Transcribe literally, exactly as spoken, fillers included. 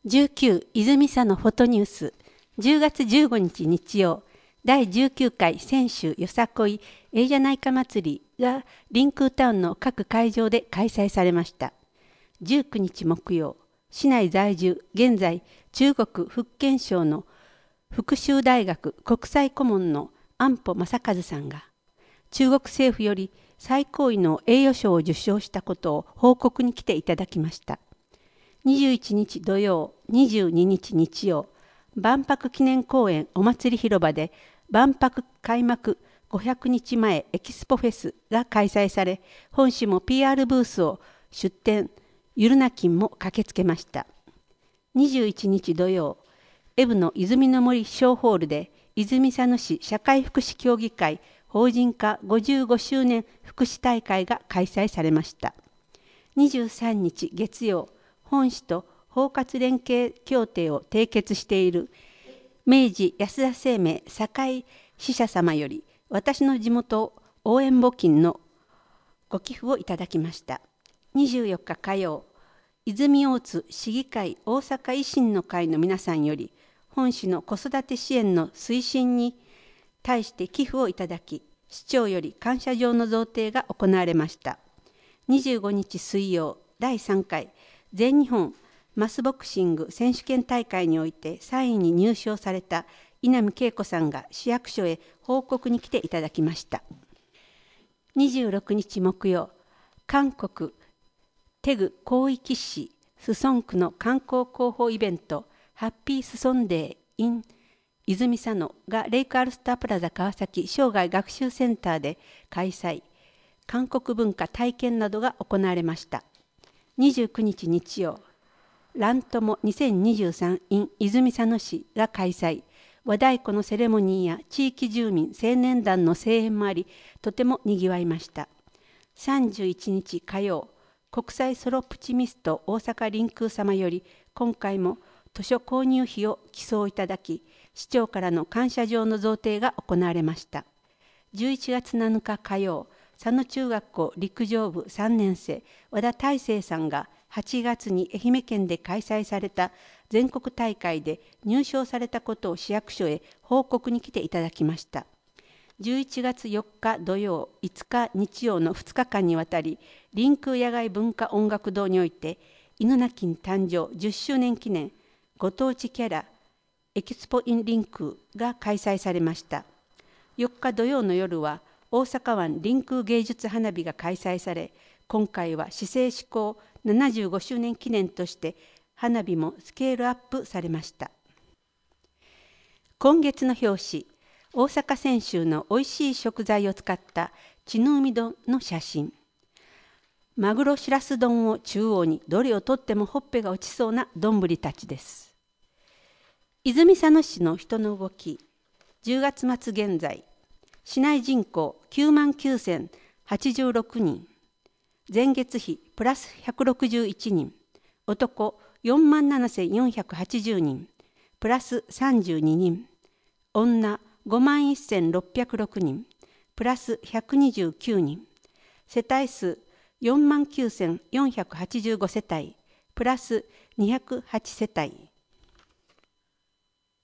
じゅうきゅう泉佐野フォトニュースじゅうがつじゅうごにち日曜だいじゅうきゅうかい泉州よさこいえいじゃないか祭りがリンクータウンの各会場で開催されました。じゅうくにち木曜、市内在住、現在中国福建省の福州大学国際顧問の安保正和さんが中国政府より最高位の栄誉賞を受賞したことを報告に来ていただきました。にじゅういちにち土曜、にじゅうににち日曜、万博記念公園お祭り広場で万博開幕ごひゃくにちまえエキスポフェスが開催され、本市も ピーアール ブースを出展、ゆるな金も駆けつけました。にじゅういちにち土曜、エブの泉の森小ホールで泉佐野市社会福祉協議会法人化ごじゅうごしゅうねん福祉大会が開催されました。にじゅうさんにち月曜、本市と包括連携協定を締結している明治安田生命堺支社様より私の地元応援募金のご寄付をいただきました。にじゅうよっか火曜、泉大津市議会大阪維新の会の皆さんより本市の子育て支援の推進に対して寄付をいただき、市長より感謝状の贈呈が行われました。にじゅうごにち水曜、だいさんかい全日本マスボクシング選手権大会においてさんいに入賞された稲見恵子さんが市役所へ報告に来ていただきました。にじゅうろくにち木曜、韓国テグ広域市スソン区の観光広報イベントハッピースソンデー in 泉佐野がレイクアルスタープラザ川崎生涯学習センターで開催、韓国文化体験などが行われました。にじゅうくにち日曜、ラントモにせんにじゅうさん in 泉佐野市が開催、和太鼓のセレモニーや地域住民青年団の声援もあり、とてもにぎわいました。さんじゅういちにち火曜、国際ソロプチミスト大阪臨空様より今回も図書購入費を寄贈いただき、市長からの感謝状の贈呈が行われました。じゅういちがつなのか火曜、佐野中学校陸上部さんねんせい和田大成さんがはちがつに愛媛県で開催された全国大会で入賞されたことを市役所へ報告に来ていただきました。じゅういちがつよっか土曜、いつか日曜のふつかかんにわたり、臨空野外文化音楽堂において犬鳴金誕生じゅっしゅうねん記念ご当地キャラエキスポイン臨空が開催されました。よっか土曜の夜は大阪湾臨空芸術花火が開催され、今回は市政施行ななじゅうごしゅうねん記念として花火もスケールアップされました。今月の表紙、大阪泉州のおいしい食材を使った血の海丼の写真。マグロしらす丼を中央にどれをとってもほっぺが落ちそうな丼たちです。泉佐野市の人の動き、じゅうがつまつ現在、市内人口きゅうまんきゅうせんはちじゅうろくにん、前月比プラスひゃくろくじゅういちにん、男よんまんななせんよんひゃくはちじゅうにん、プラスさんじゅうににん、女ごまんせんろっぴゃくろくにん、プラスひゃくにじゅうきゅうにん、世帯数よんまんきゅうせんよんひゃくはちじゅうごせたい、プラスにひゃくはちせたい。